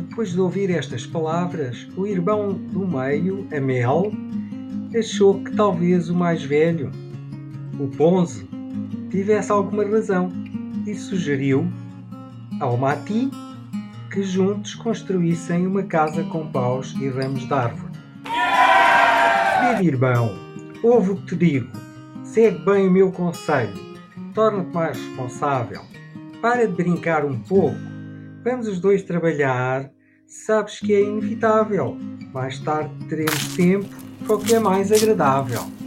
Depois de ouvir estas palavras, o irmão do meio, Amel, achou que talvez o mais velho, o Ponze, tivesse alguma razão e sugeriu ao Mati que juntos construíssem uma casa com paus e ramos de árvore. Querido irmão, ouve o que te digo, segue bem o meu conselho, torna-te mais responsável, para de brincar um pouco, vamos os dois trabalhar, sabes que é inevitável, mais tarde teremos tempo para o que é mais agradável.